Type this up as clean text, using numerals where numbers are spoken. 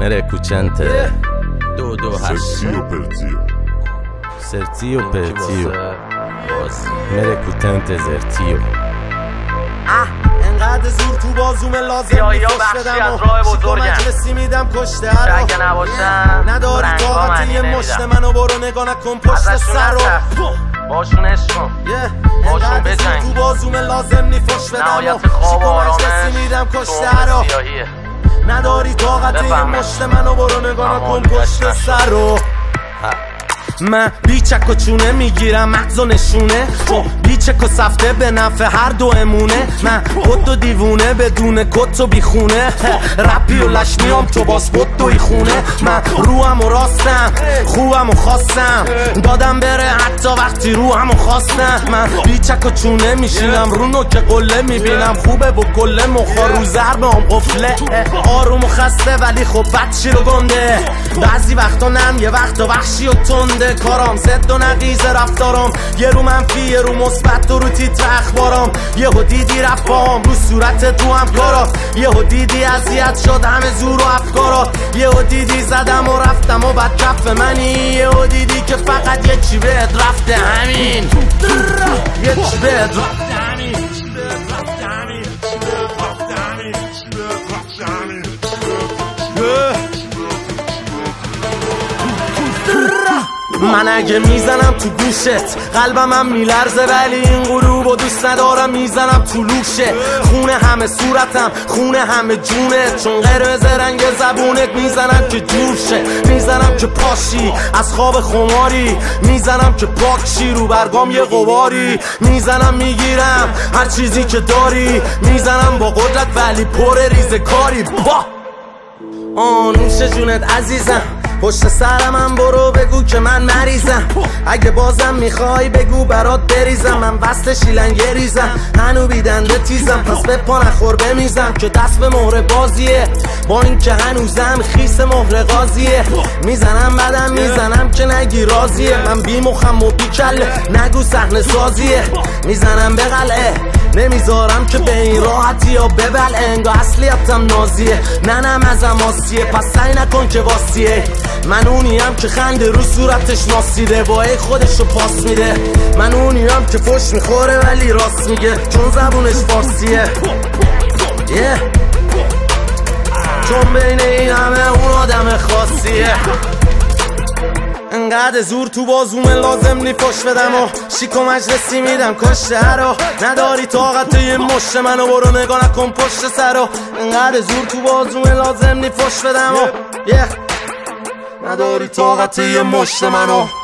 Merecutente 228 Sertio Sertio Pertio Merecutente Zertio انقدر زور تو بازومه لازم میفش بدم شیکو مجلسی میدم کشته هر اگه نباشن نداری طاقت یه مشت منو برو نگاه نکن پشت سر رو باشون عشق باشون بجنگ تو بازومه لازم نیفش بدم نهایت خواب و شیکو آرامش مجلسی میدم کشته هر رو نداری طاقت یه مشت منو برو نگاه نکن پشت سر رو من بیچک و چونه میگیرم مغز و نشونه چون بیچک و سفته به نفع هر دو امونه من خود و دیوونه بدون کت و بیخونه رپی و لشمیام تو باز خود دوی خونه من روحم و راستم خوبم و خواستم دادم بره حتی وقتی روحم و خواستم من بیچک و چونه میشینم رو نوک قله میبینم خوبه و کله مخا رو ضرب هم قفله آروم و خسته ولی خب بچی رو گنده بعضی وقتا نم یه وقتا وحشی و تنده کارام زد و نقیز رفتارم یه رو منفی یه رو مثبت و رو تیتر اخبارم یهو دیدی رفام رو صورت تو هم کارا یهو دیدی اذیت شد همه زور و افکارا یهو دیدی زدم و رفتم و بعد کف منی یهو دیدی که فقط یه چی بهت رفته همین یه چی بهت رفته همین من اگه میزنم تو گوشت قلبم هم میلرزه ولی این غروب و دوست ندارم میزنم تو لوشه خونه همه صورتم خونه همه جونت چون قرمز رنگ زبونت میزنم که جور شه میزنم که پاشی از خواب خماری میزنم که پاکشی رو برگام یه غباری میزنم میگیرم هر چیزی که داری میزنم با قدرت ولی پر ریزه کاری با نوش جونت عزیزم پشت سرم برو بگو که من مریضم اگه بازم میخوای بگو برات بریزم من وصل شیلنگه ریزم هنو بیدنده تیزم پس به پا نخور بمیزم که دست به مهر بازیه با این که هنوزم خیس مهر قاضیه میزنم بعدم میزنم که نگی راضیه من بی مخم و بی کله نگو صحنه سازیه میزنم به قلعه نمیذارم که به این راحتی یا ببل انگاه اصلیتم نازیه ننم ازم آسیه پس سعی نکن که واسیه من اونیم که خنده رو صورتش ناسیده وای خودشو پاس میده من اونیم که فش میخوره ولی راست میگه چون زبونش فارسیه چون بین این همه اون آدم خاصیه انقدر زور تو بازومه لازم نی فش بدم و شیکو مجلسی میدم کشته هرو نداری طاقت یه مشت منو برو نگاه نکن پشت سرو انقدر زور تو بازومه لازم نی فش بدم و نداری طاقت یه مشت منو